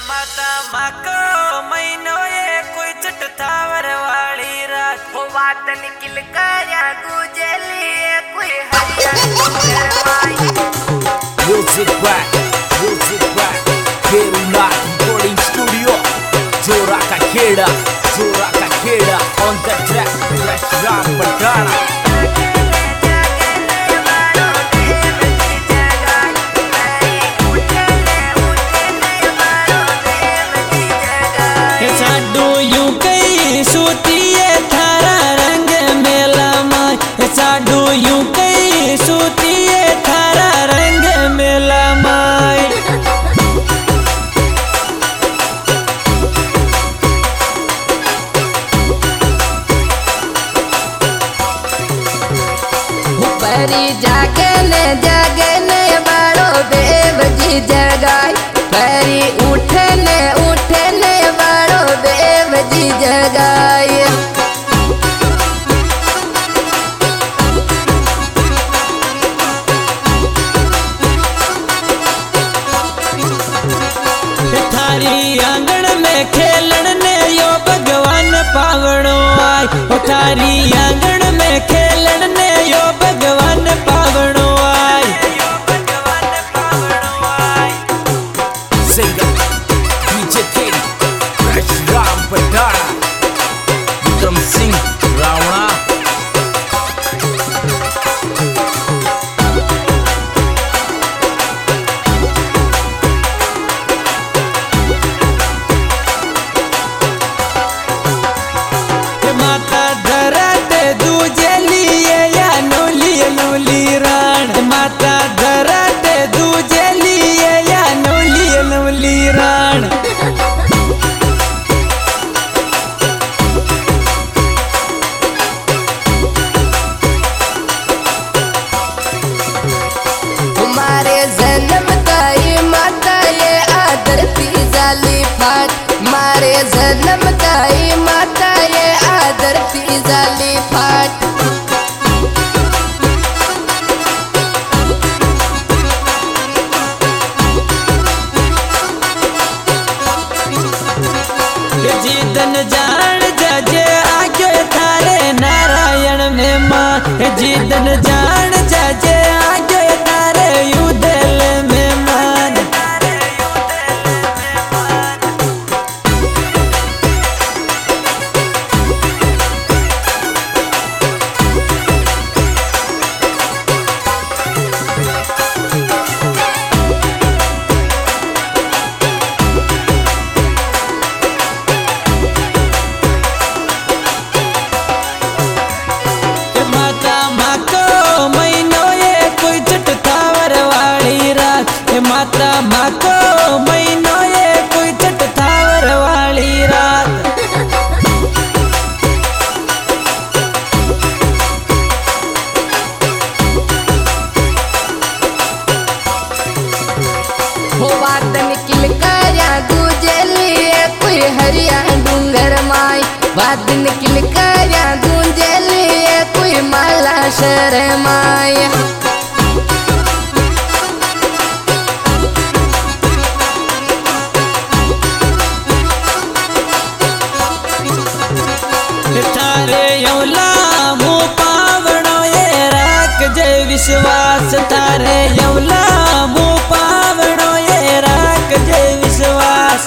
माता माको महीनो ये कोई चटथावर वाली रात वो बात निकल कर गुजली कोई हरिया Music back, Kerala Recording Studio, Joraka Kheda, on the track, Fresh Ram Patana. जागने बारो देव जी जगाई परी उठने बारो देव जी जगाई थारी आंगन में खेलन ने यो भगवान पावनो आई थारी आंगन में खेलन ने यो भगवान पावनो आई Singer DJ King, Fresh Ram Patana, Vikram Singh Ravana. माता धरत दूजे लिए या नोली राण माता धरत दूजे लिए या नोली राण तुम्हारे जन्म ताई माता ये आदर जाली फाट मारे जन्म ताई माता ये आदर जाली फाट जीतन जान जजे आगे थारे नारायण में माँ जीतन जान जजे आगे थारे युद्धल में मान माता माको महीनो ये कोई चटथावर वाली रात वो बात निकल कर गुजली कोई हरिया डूंगर माई बात निकल कर गुजली कोई माला शर माई थारे यौला मु पावणो ये राख जय विश्वास थारे यौला मु पावणो ये राख जय विश्वास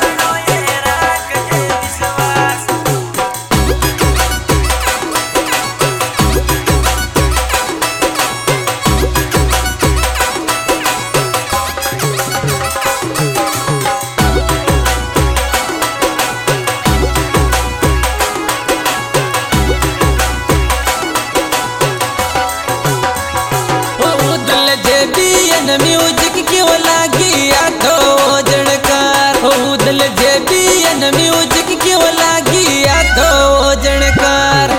म्यूजिक क्यों लागी आठो जणकार उदल जेबी म्यूजिक क्यों लागी आठो जणकार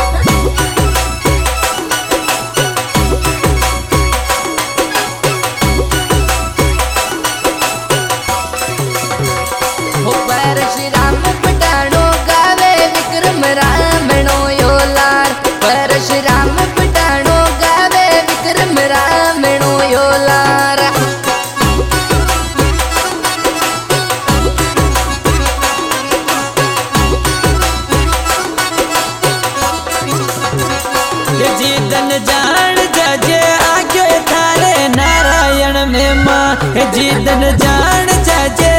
परशुराम पटाणो गावे विक्रम रामणो यो लार परशुराम पटाणो गावे विक्रम रामणो यो लार जिदन जान जाजे आगे थारे नारायण में माँ जिदन जान जाजे